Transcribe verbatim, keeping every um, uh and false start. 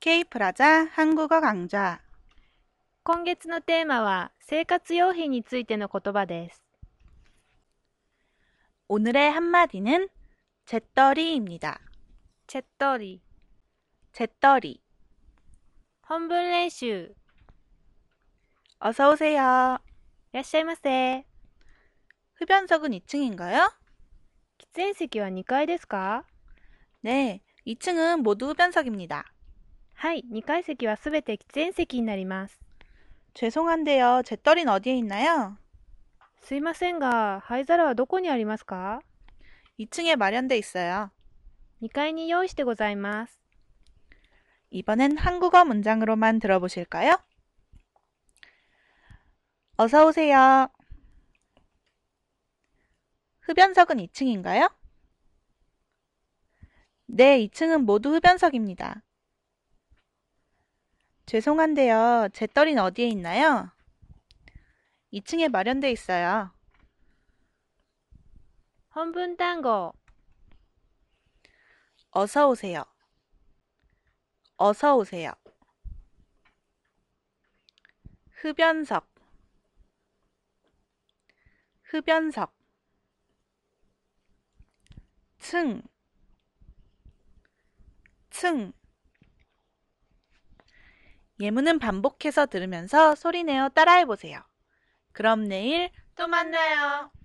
Kプラザ 한국어 강좌. 今月のテーマは生活用品についての言葉です。 오늘의 한마디는 잿더리입니다. チェットリ 잿더리. 本文練習 어서 오세요. いらっしゃいませ。 흡연석은 이 층인가요? 喫煙席はにかいですか？ 네, 이 층은 모두 흡연석입니다. はい、にかい席はすべて喫煙席になります。 죄송한데요. 잿더리는 어디에 있나요? すいませんが、灰皿はどこにありますか？ 이 층에 마련돼 있어요. にかいに用意してございます。 이번엔 한국어 문장으로만 들어보실까요? 어서 오세요. 흡연석은 이 층인가요? 네, 이 층은 모두 흡연석입니다. 죄송한데요. 잿더리는 어디에 있나요? 이 층에 마련돼 있어요. 本文単語 어서 오세요. 어서 오세요. 흡연석. 흡연석. 층. 층. 예문은 반복해서 들으면서 소리내어 따라해보세요. 그럼 내일 또 만나요.